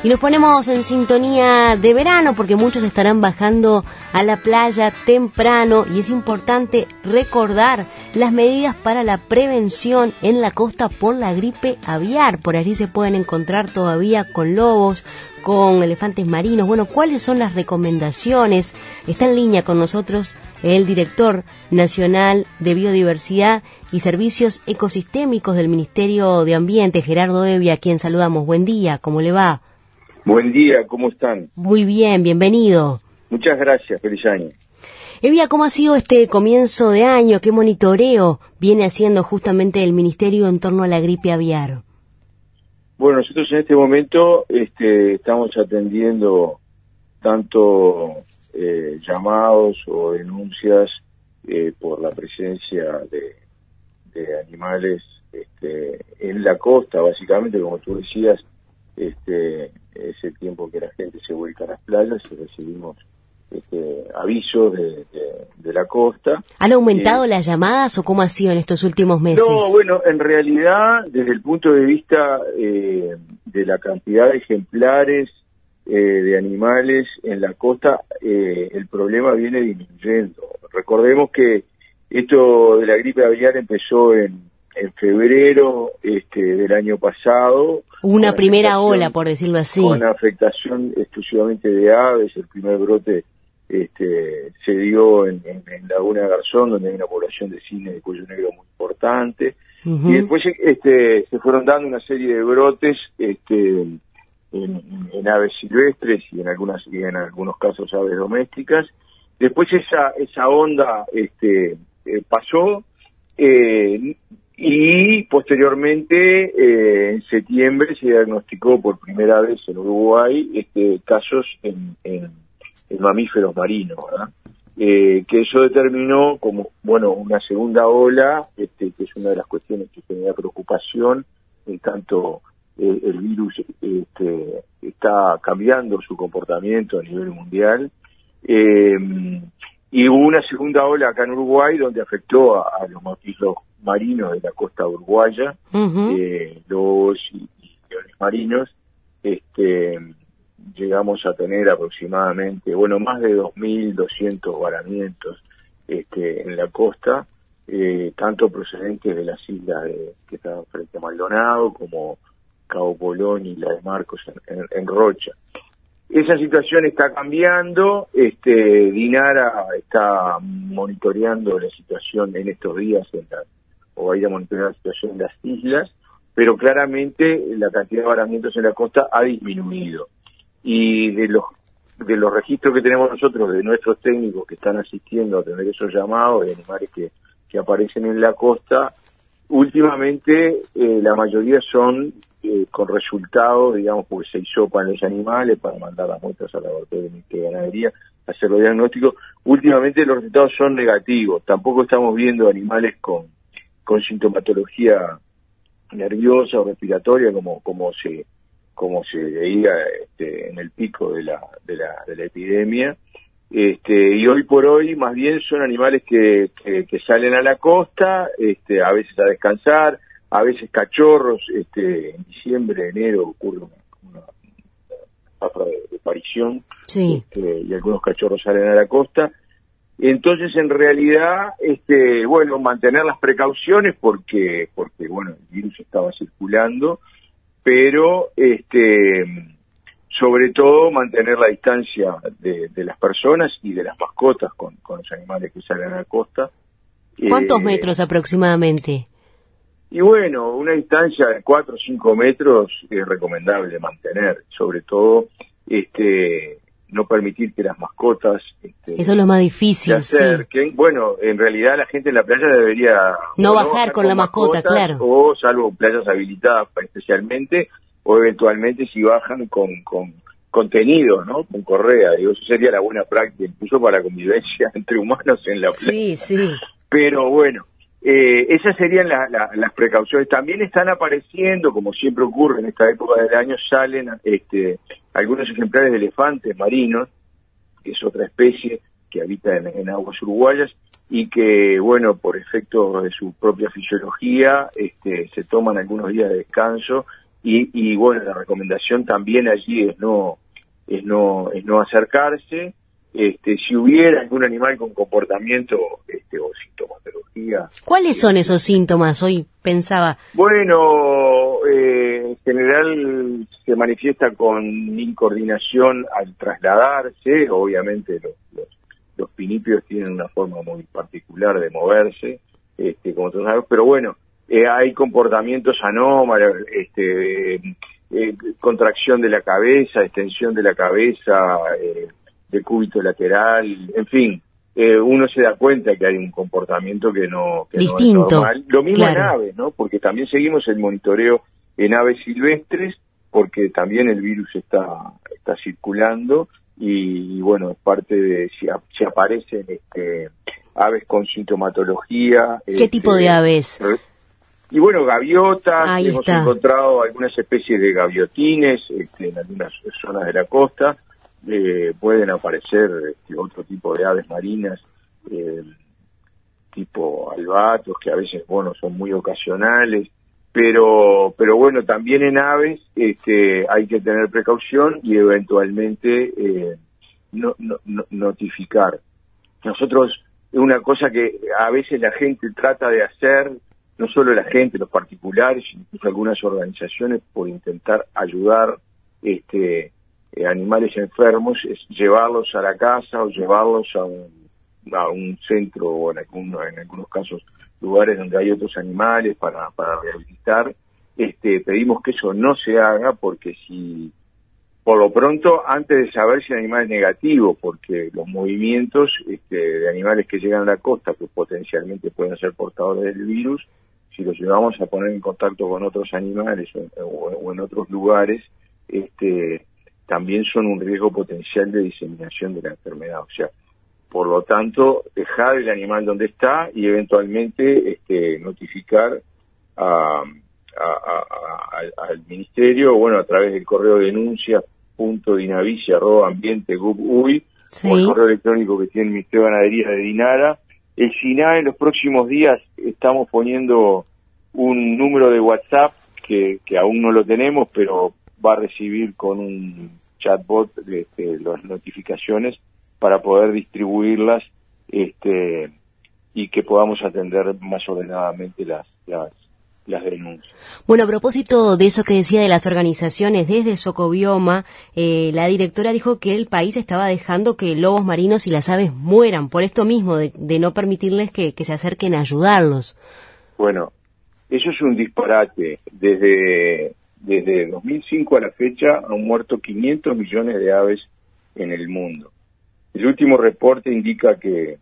Y nos ponemos en sintonía de verano porque muchos estarán bajando a la playa temprano y es importante recordar las medidas para la prevención en la costa por la gripe aviar. Por allí se pueden encontrar todavía con lobos, con elefantes marinos. Bueno, ¿cuáles son las recomendaciones? Está en línea con nosotros el director nacional de Biodiversidad y Servicios Ecosistémicos del Ministerio de Ambiente, Gerardo Evia, a quien saludamos. Buen día, ¿cómo le va? Buen día, ¿cómo están? Muy bien, bienvenido. Muchas gracias, feliz año. Evia, ¿cómo ha sido este comienzo de año? ¿Qué monitoreo viene haciendo justamente el Ministerio en torno a la gripe aviar? Bueno, nosotros en este momento estamos atendiendo tanto llamados o denuncias por la presencia de animales en la costa, básicamente, como tú decías, es el tiempo que la gente se vuelca a las playas y recibimos avisos de la costa. ¿Han aumentado las llamadas o cómo ha sido en estos últimos meses? No, bueno, en realidad, desde el punto de vista de la cantidad de ejemplares de animales en la costa, el problema viene disminuyendo. Recordemos que esto de la gripe aviar empezó en febrero del año pasado. Una primera ola, por decirlo así. Con afectación exclusivamente de aves. El primer brote se dio en Laguna Garzón, donde hay una población de cisne de cuello negro muy importante. Y después se fueron dando una serie de brotes en aves silvestres y en algunos casos aves domésticas. Después esa onda pasó, y posteriormente en septiembre se diagnosticó por primera vez en Uruguay casos en mamíferos marinos, ¿verdad? Que eso determinó como una segunda ola, que es una de las cuestiones que genera preocupación, en tanto el virus está cambiando su comportamiento a nivel mundial. Y hubo una segunda ola acá en Uruguay donde afectó a los mamíferos marinos de la costa uruguaya, lobos y leones marinos. Llegamos a tener aproximadamente, más de 2.200 varamientos en la costa, tanto procedentes de las islas que están frente a Maldonado, como Cabo Polón y la de Marcos en Rocha. Esa situación está cambiando. DINARA está monitoreando la situación en estos días, o va a ir a monitorear la situación en las islas, pero claramente la cantidad de varamientos en la costa ha disminuido. Y de los registros que tenemos nosotros, de nuestros técnicos que están asistiendo a atender esos llamados de animales que aparecen en la costa, últimamente la mayoría son con resultados, digamos, porque se hisopan los animales para mandar las muestras al laboratorio de ganadería, hacer los diagnósticos. Últimamente los resultados son negativos. Tampoco estamos viendo animales con sintomatología nerviosa o respiratoria como se veía en el pico de la epidemia. Y hoy por hoy más bien son animales que salen a la costa, a veces a descansar, a veces cachorros. En diciembre, enero ocurre una etapa de parición, sí. Y algunos cachorros salen a la costa. Entonces, en realidad, mantener las precauciones porque el virus estaba circulando, pero sobre todo mantener la distancia de las personas y de las mascotas con los animales que salen a la costa. ¿Cuántos metros aproximadamente? Y una distancia de 4 o 5 metros es recomendable mantener, sobre todo no permitir que las mascotas eso es lo más difícil, se acerquen. Sí. En realidad la gente en la playa debería no bajar con la mascota, claro, o salvo playas habilitadas especialmente, o eventualmente si bajan con contenido, ¿no? Con correa. Digo, eso sería la buena práctica, incluso para la convivencia entre humanos en la playa. Sí, sí. Pero esas serían las precauciones. También están apareciendo, como siempre ocurre en esta época del año, salen algunos ejemplares de elefantes marinos, que es otra especie que habita en aguas uruguayas, y que, por efecto de su propia fisiología, se toman algunos días de descanso y bueno, la recomendación también allí es no acercarse. Si hubiera algún animal con comportamiento o sintomatología. ¿Cuáles son esos síntomas? Hoy pensaba. Bueno, en general se manifiesta con incoordinación al trasladarse. Obviamente los pinipios tienen una forma muy particular de moverse, como todos sabemos, pero bueno, hay comportamientos anómalos, contracción de la cabeza, extensión de la cabeza, de cúbito lateral, en fin, uno se da cuenta que hay un comportamiento que no es normal. Lo mismo en aves, ¿no? Porque también seguimos el monitoreo en aves silvestres, porque también el virus está circulando y bueno, es parte de si aparecen aves con sintomatología. ¿Qué tipo de aves? Y bueno, gaviotas, Ahí hemos está. encontrado algunas especies de gaviotines en algunas zonas de la costa. Pueden aparecer otro tipo de aves marinas, tipo albatros, que a veces, bueno, son muy ocasionales, pero bueno, también en aves hay que tener precaución y eventualmente notificar. Nosotros, una cosa que a veces la gente trata de hacer, no solo la gente, los particulares, incluso algunas organizaciones, por intentar ayudar animales enfermos, es llevarlos a la casa o llevarlos a un centro o en algunos casos lugares donde hay otros animales para rehabilitar. Pedimos que eso no se haga, porque si por lo pronto, antes de saber si el animal es negativo, porque los movimientos de animales que llegan a la costa, que potencialmente pueden ser portadores del virus, si los llevamos a poner en contacto con otros animales o en otros lugares, también son un riesgo potencial de diseminación de la enfermedad. O sea, por lo tanto, dejar el animal donde está y eventualmente notificar al ministerio, bueno, a través del correo denuncias.dinavicia@ambiente.gov.uy, sí, o el correo electrónico que tiene el Ministerio de Ganadería de Dinara. El SINAE, en los próximos días estamos poniendo un número de WhatsApp que aún no lo tenemos, pero va a recibir con un chatbot las notificaciones para poder distribuirlas y que podamos atender más ordenadamente las denuncias. Bueno, a propósito de eso que decía de las organizaciones, desde Socobioma, la directora dijo que el país estaba dejando que lobos marinos y las aves mueran, por esto mismo, de no permitirles que se acerquen a ayudarlos. Bueno, eso es un disparate. Desde 2005 a la fecha han muerto 500 millones de aves en el mundo. El último reporte indica que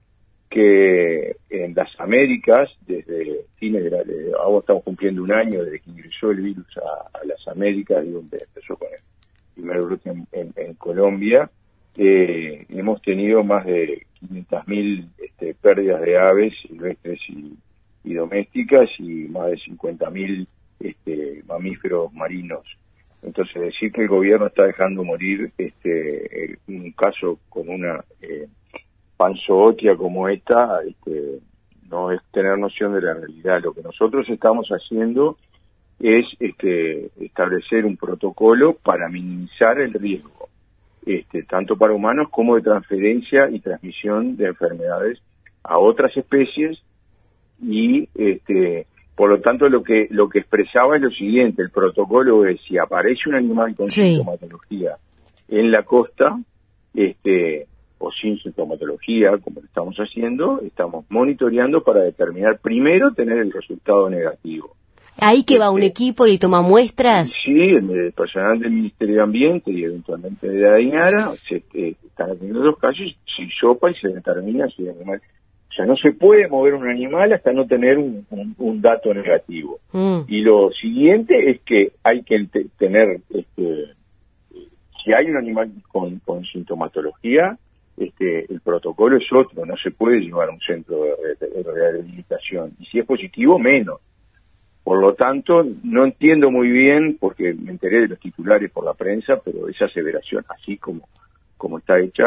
en las Américas, desde fines ahora estamos cumpliendo un año desde que ingresó el virus a las Américas, y donde empezó con el primer brote en Colombia, hemos tenido más de 500.000 pérdidas de aves silvestres y domésticas, y más de 50.000 mamíferos marinos. Entonces, decir que el gobierno está dejando morir un caso con una panzootia como esta, no es tener noción de la realidad. Lo que nosotros estamos haciendo es establecer un protocolo para minimizar el riesgo, tanto para humanos como de transferencia y transmisión de enfermedades a otras especies, y por lo tanto lo que expresaba es lo siguiente: el protocolo es, si aparece un animal con sintomatología en la costa, o sin sintomatología, como lo estamos haciendo, estamos monitoreando para determinar, primero, tener el resultado negativo. ¿Ahí que va un equipo y toma muestras? Sí, el personal del Ministerio de Ambiente y eventualmente de la DINARA están atendiendo los casos, se hisopa y se determina si el animal... O sea, no se puede mover un animal hasta no tener un dato negativo. Y lo siguiente es que hay que tener, si hay un animal con sintomatología, el protocolo es otro, no se puede llevar a un centro de rehabilitación, y si es positivo, menos. Por lo tanto, no entiendo muy bien, porque me enteré de los titulares por la prensa, pero esa aseveración, así como está hecha,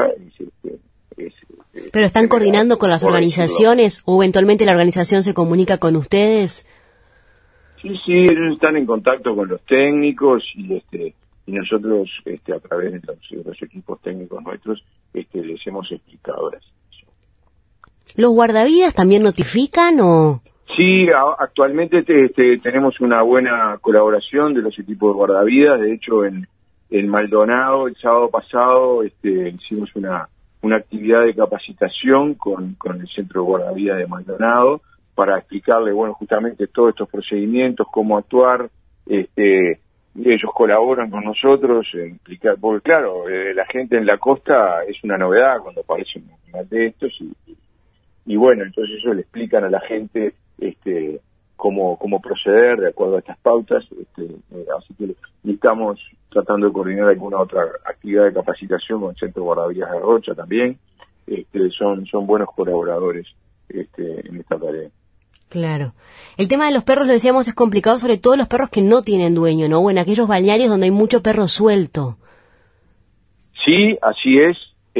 ¿Pero están coordinando con las organizaciones o eventualmente la organización se comunica con ustedes? Sí, ellos están en contacto con los técnicos y nosotros a través de los equipos técnicos nuestros les hemos explicado eso. ¿Los guardavidas también notifican o...? Sí, actualmente tenemos una buena colaboración de los equipos de guardavidas. De hecho, en Maldonado el sábado pasado hicimos una actividad de capacitación con el Centro de Guardavidas de Maldonado para explicarle, bueno, justamente todos estos procedimientos, cómo actuar. Ellos colaboran con nosotros en explicar, porque claro, la gente en la costa es una novedad cuando aparece un animal de estos y bueno, entonces ellos le explican a la gente cómo proceder de acuerdo a estas pautas, así que estamos tratando de coordinar alguna otra actividad de capacitación con el Centro de Guardavidas de Rocha también. Son buenos colaboradores en esta tarea. Claro. El tema de los perros, lo decíamos, es complicado, sobre todo los perros que no tienen dueño, ¿no? O en aquellos balnearios donde hay mucho perro suelto. Sí, así es.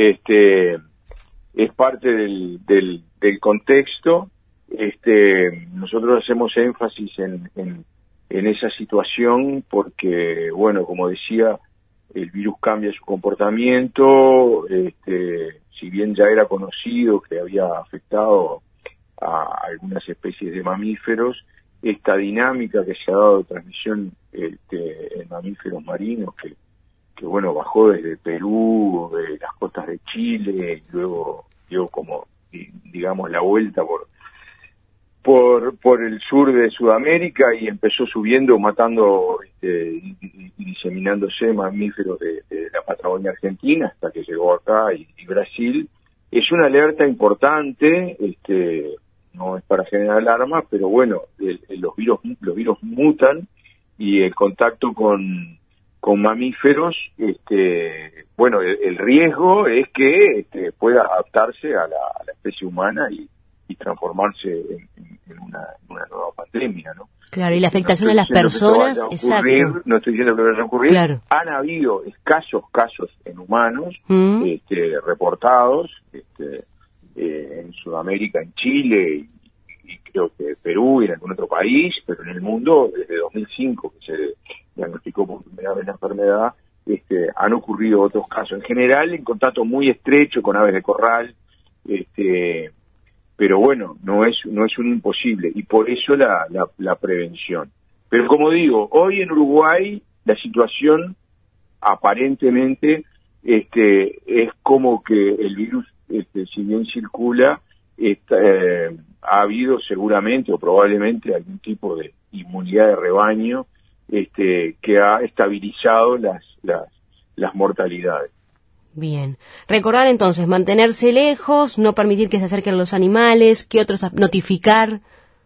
Es parte del contexto. Nosotros hacemos énfasis en esa situación porque, bueno, como decía, el virus cambia su comportamiento. Si bien ya era conocido que había afectado a algunas especies de mamíferos, esta dinámica que se ha dado de transmisión en mamíferos marinos que bueno, bajó desde Perú, de las costas de Chile, y luego dio como, digamos, la vuelta por el sur de Sudamérica y empezó subiendo, matando y diseminándose mamíferos de la Patagonia Argentina hasta que llegó acá y Brasil. Es una alerta importante, no es para generar alarma, pero bueno, los virus mutan y el contacto con mamíferos, bueno, el riesgo es que pueda adaptarse a la especie humana y transformarse en una nueva pandemia, ¿no? Claro, y la afectación a las personas, exacto. No estoy diciendo que vaya a ocurrir. Claro. Han habido escasos casos en humanos reportados en Sudamérica, en Chile y creo que Perú y en algún otro país, pero en el mundo desde 2005 que se diagnosticó por primera vez la enfermedad, han ocurrido otros casos. En general, en contacto muy estrecho con aves de corral, pero bueno, no es un imposible y por eso la prevención. Pero como digo, hoy en Uruguay la situación aparentemente es como que el virus, si bien circula, ha habido seguramente o probablemente algún tipo de inmunidad de rebaño que ha estabilizado las mortalidades. Bien. Recordar entonces, mantenerse lejos, no permitir que se acerquen los animales, ¿qué otros? Notificar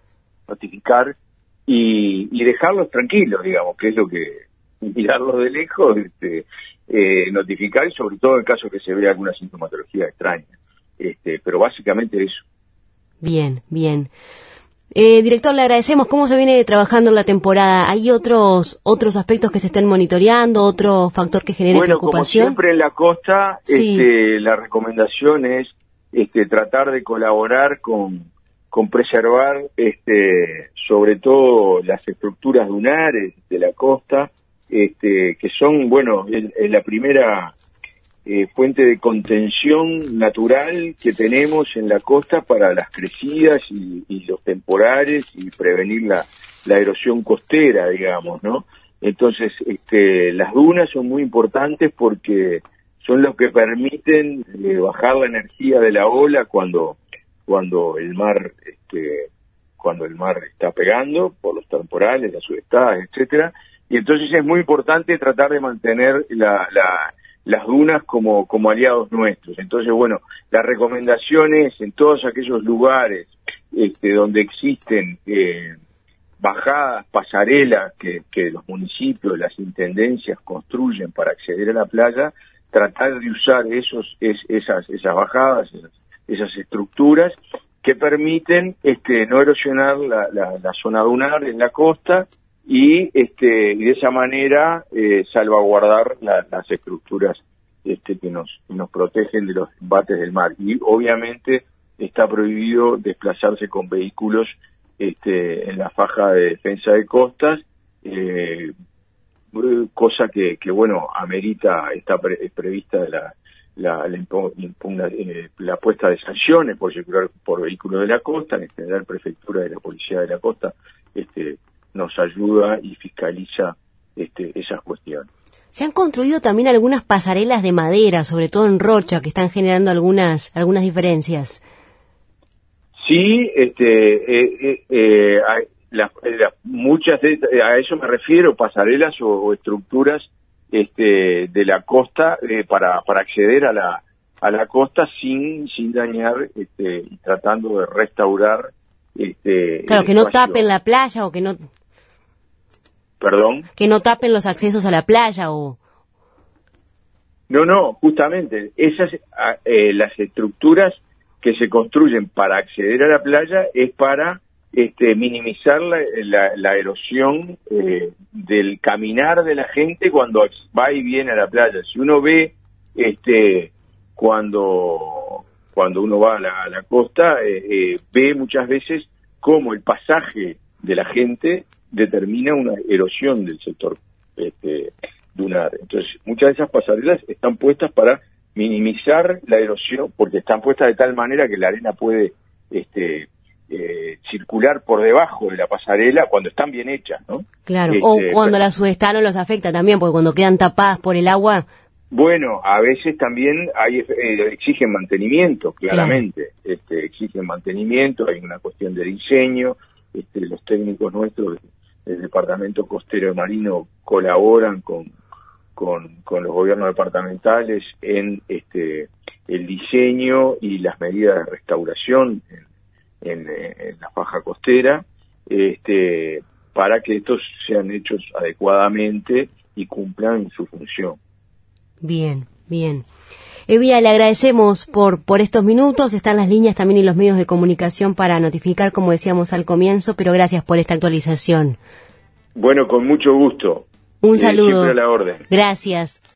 y dejarlos tranquilos, digamos, que es lo que mirarlos de lejos, notificar y sobre todo en caso que se vea alguna sintomatología extraña. Pero básicamente eso. Bien. Director, le agradecemos. ¿Cómo se viene trabajando en la temporada? ¿Hay otros aspectos que se estén monitoreando, otro factor que genere preocupación? Como siempre en la costa, sí. La recomendación es tratar de colaborar con preservar sobre todo las estructuras dunares de la costa, que son, bueno, es la primera fuente de contención natural que tenemos en la costa para las crecidas y los temporales y prevenir la erosión costera, digamos, ¿no? Entonces, las dunas son muy importantes porque son los que permiten bajar la energía de la ola cuando el mar está pegando por los temporales, las subestadas, etcétera. Y entonces es muy importante tratar de mantener las dunas como aliados nuestros. Entonces, bueno, la recomendación es en todos aquellos lugares donde existen bajadas, pasarelas que los municipios, las intendencias construyen para acceder a la playa, tratar de usar esas bajadas, esas estructuras que permiten no erosionar la zona dunar en la costa y de esa manera salvaguardar las estructuras que nos protegen de los embates del mar. Y obviamente está prohibido desplazarse con vehículos en la faja de defensa de costas, cosa que bueno, amerita, está prevista la puesta de sanciones por circular por vehículos de la costa. En general, Prefectura de la Policía de la Costa nos ayuda y fiscaliza esas cuestiones. Se han construido también algunas pasarelas de madera, sobre todo en Rocha, que están generando algunas diferencias. Sí, muchas a eso me refiero, pasarelas o estructuras de la costa para acceder a la costa sin dañar y tratando de restaurar claro, que no tapen la playa o que no... ¿Perdón? Que no tapen los accesos a la playa o... No, justamente, esas las estructuras que se construyen para acceder a la playa es para minimizar la erosión del caminar de la gente cuando va y viene a la playa. Si uno ve cuando uno va a la costa, ve muchas veces cómo el pasaje de la gente determina una erosión del sector dunar. Entonces, muchas de esas pasarelas están puestas para minimizar la erosión, porque están puestas de tal manera que la arena puede circular por debajo de la pasarela cuando están bien hechas, ¿no? Claro, o cuando la sudestada no los afecta también, porque cuando quedan tapadas por el agua... Bueno, a veces también exigen mantenimiento, claramente. Exigen mantenimiento, hay una cuestión de diseño. Los técnicos nuestros del Departamento Costero y Marino colaboran con los gobiernos departamentales en el diseño y las medidas de restauración en la faja costera, para que estos sean hechos adecuadamente y cumplan su función. Bien. Evia, le agradecemos por estos minutos. Están las líneas también y los medios de comunicación para notificar, como decíamos al comienzo, pero gracias por esta actualización. Bueno, con mucho gusto. Un saludo. Siempre a la orden. Gracias.